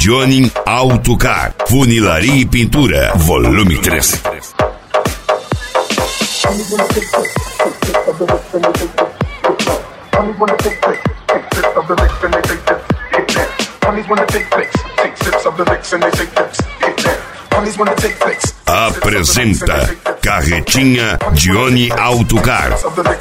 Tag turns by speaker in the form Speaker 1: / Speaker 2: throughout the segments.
Speaker 1: Johnny Autocar, funilaria e pintura, volume 3. Apresenta Carretinha Johnny Autocar.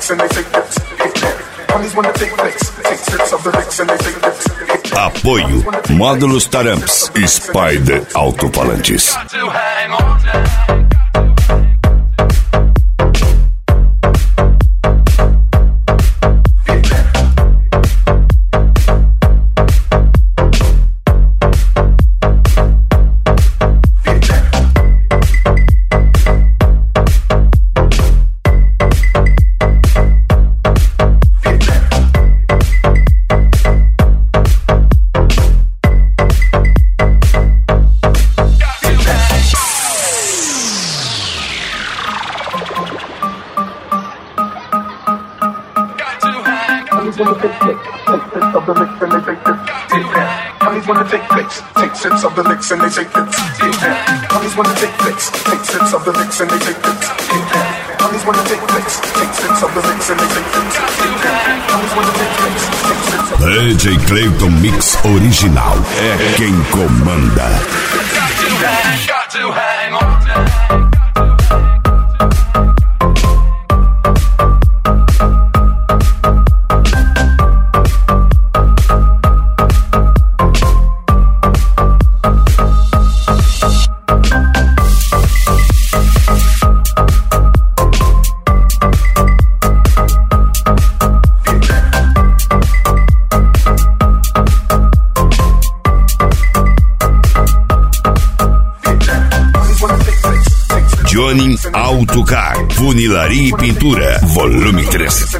Speaker 1: Apoio Módulos Taramps, Spider Autofalantes.
Speaker 2: Honeys wanna take flicks, take sips of the licks and they take it. Honeys wanna take flicks, take sips of the licks and they take it. Honeys wanna take flicks, take sips of the licks and they take it. Honeys wanna take flicks, take sips of the licks.
Speaker 1: DJ Clayton Mix Original é quem comanda.
Speaker 2: Got to hang on.
Speaker 1: Johnny Autocar, funilaria e pintura, volume 3.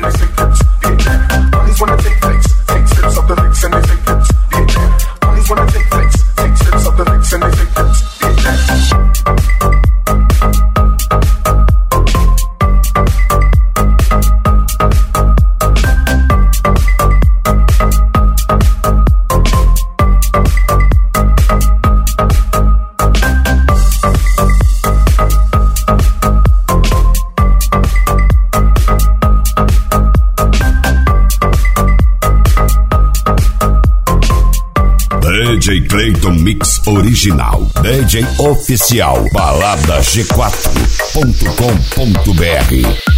Speaker 1: DJ Clayton Mix Original, DJ oficial, balada G4.com.br.